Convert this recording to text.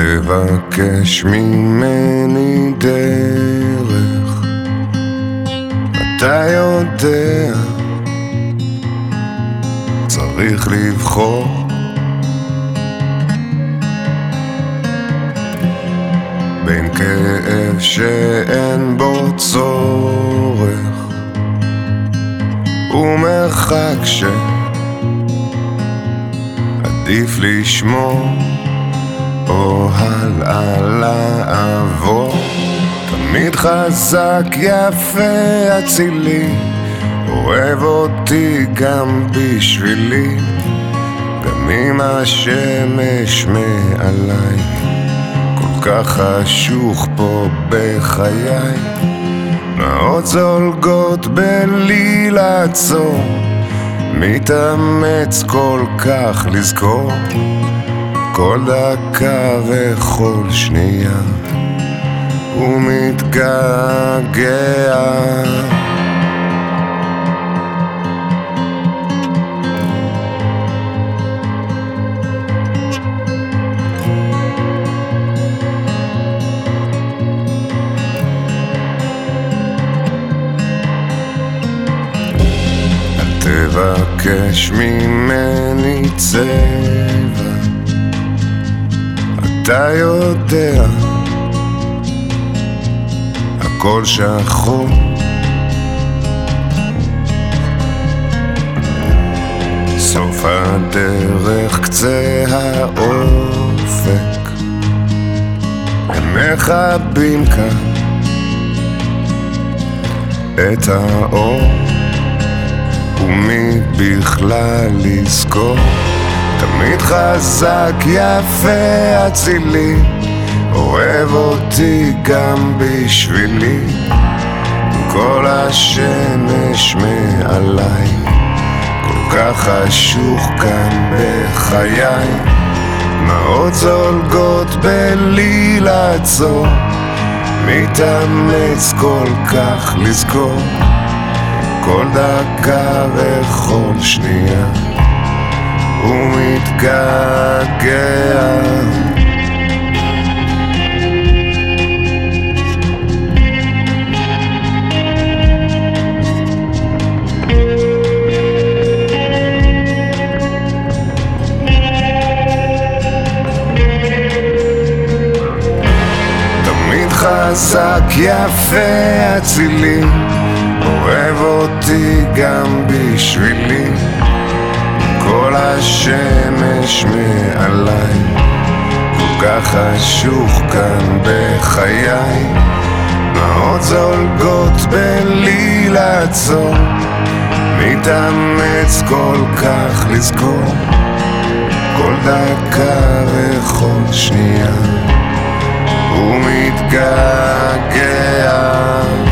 תבקש ממני דרך, אתה יודע, צריך לבחור בין כאב שאין בו צורך ומרחק שעדיף לשמור או הלאה לעבור. תמיד חזק, יפה, אצילי, אוהב אותי גם בשבילי, גם אם השמש מעליי, כל כך חשוך פה בחיי. דמעות זולגות בלי לעצור, מתאמץ כל כך לזכור כל דקה וכל שנייה, ומתגעגע. אל תבקש ממני צבע, אתה יודע, הכל שחור. סוף הדרך, קצה האופק, הם מכבים כאן את האור, ומי בכלל לזכור. תמיד חזק, יפה, אצילי, אוהב אותי גם בשבילי, כל השמש מעליי, כל כך חשוך כאן בחיי. דמעות זולגות בלי לעצור, מתאמץ כל כך לזכור כל דקה וכל שנייה, ומתגעגע. תמיד חזק, יפה, אצילי, אוהב אותי גם בשבילי, כל השמש מעליי, כל כך חשוך כאן בחיי. דמעות זולגות בלי לעצור, מתאמץ כל כך לזכור כל דקה וכל שנייה, ומתגעגע.